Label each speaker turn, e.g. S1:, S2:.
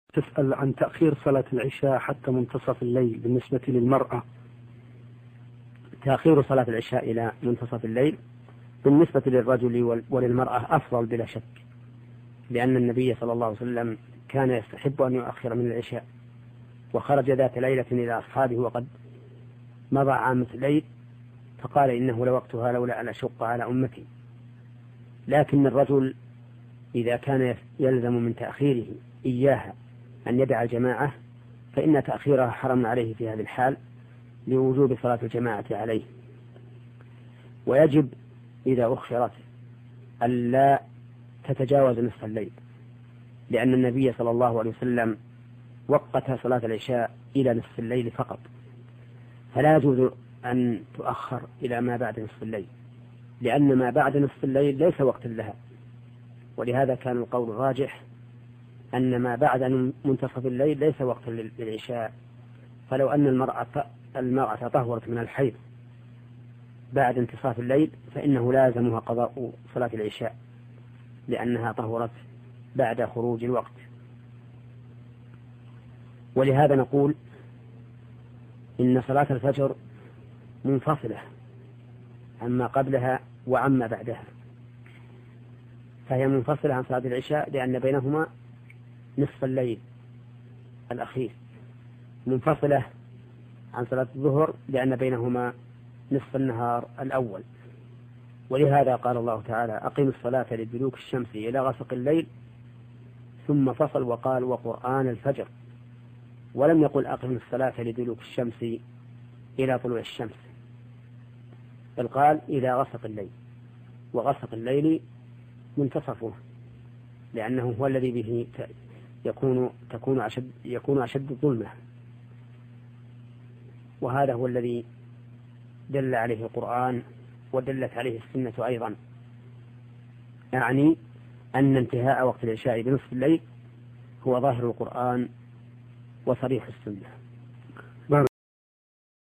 S1: تسأل عن تأخير صلاة العشاء حتى منتصف الليل بالنسبة للمرأة.
S2: تأخير صلاة العشاء إلى منتصف الليل بالنسبة للرجل وللمرأة أفضل بلا شك، لأن النبي صلى الله عليه وسلم كان يستحب أن يؤخر من العشاء، وخرج ذات ليلة إلى أصحابه وقد مضى عامة الليل فقال إنه لوقتها لولا أن أشق على أمتي. لكن الرجل إذا كان يلزم من تأخيره إياها أن يدع الجماعة فإن تأخيرها حرم عليه في هذه الحال لوجوب صلاة الجماعة عليه. ويجب إذا أخرت ألا تتجاوز نصف الليل، لأن النبي صلى الله عليه وسلم وقت صلاة العشاء إلى نصف الليل فقط، فلا يجوز أن تؤخر إلى ما بعد نصف الليل، لأن ما بعد نصف الليل ليس وقت لها. ولهذا كان القول الراجح أن ما بعد منتصف الليل ليس وقت للعشاء. فلو أن المرأة طهرت من الحيض بعد انتصاف الليل فإنه لازمها قضاء صلاة العشاء، لأنها طهرت بعد خروج الوقت. ولهذا نقول إن صلاة الفجر منفصلة عما قبلها وعما بعدها، فهي منفصلة عن صلاة العشاء لأن بينهما نصف الليل الأخير، منفصلة عن صلاة الظهر لأن بينهما نصف النهار الأول. ولهذا قال الله تعالى: أقم الصلاة لدلوك الشمس إلى غسق الليل، ثم فصل وقال: وقرآن الفجر، ولم يقل أقم الصلاة لدلوك الشمس إلى طلوع الشمس، بل قال إلى غسق الليل، وغسق الليل منتصفه، لأنه هو الذي به يكون أشد الظلمة، وهذا هو الذي دل عليه القرآن ودلت عليه السنة أيضا، يعني أن انتهاء وقت العشاء بنصف الليل هو ظاهر القرآن وصريح السنة.